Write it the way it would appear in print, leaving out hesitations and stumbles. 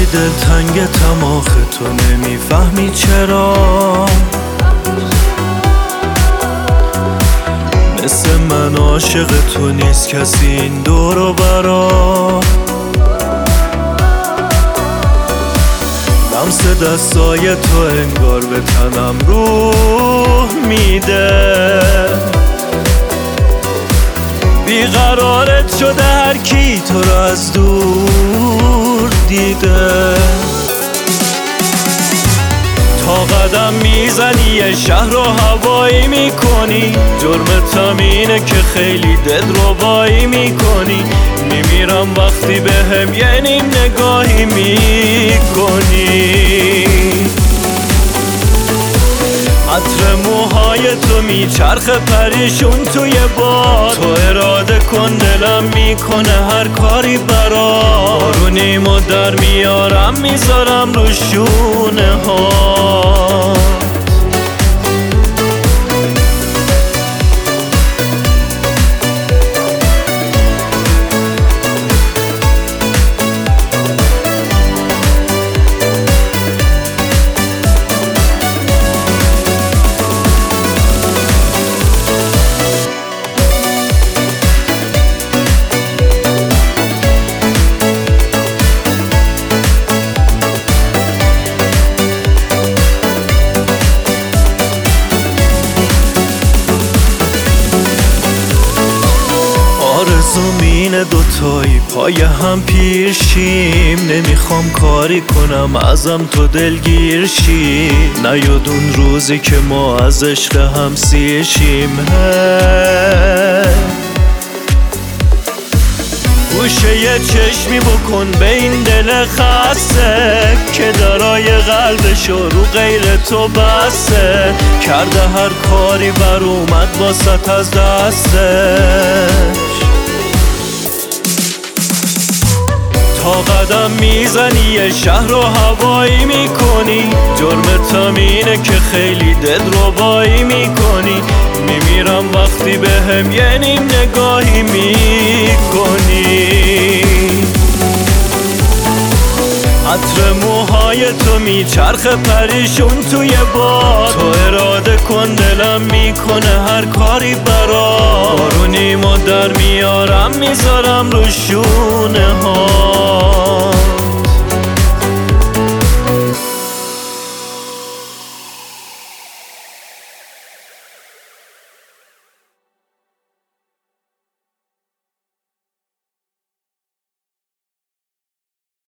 دلتنگتم آخه تو نمیفهمی چرا مثل من عاشق تو نیست کسی این دور و برا لمس دستای تو انگار به تنم روح میده بیقرارت شده هر کی تو رو از دور دیده تا قدم میزنی یه شهر رو هوایی میکنی جرمت هم اینه که خیلی دلربایی میکنی میمیرم وقتی بهم یه نیم نگاهی میکنی عطر موهای تو میچرخه پریشون توی باد تو اراده کن دلم میکنه هر کاری برات بارونیمو در میارم میذارم رو شونه ها زمین دوتایی پای هم پیر شیم نمیخوام کاری کنم ازم تو دلگیر شی نیاد اون روزی که ما از عشق هم سیر شیم گوشه یه چشمی بکن به این دل خسته که درای قلبشو رو غیر تو بسته کرده هر کاری بر اومد واسط از دستش تا قدم میزنی یه شهر رو هوایی میکنی جرمت هم اینه که خیلی دلربایی میکنی میمیرم وقتی بهم یه نیم نگاهی میکنی عطر موهای تو میچرخه پریشون توی باد تو اراده کن دلم میکنه هر کاری برات بارونیمو در میارم میذارم رو شونه ها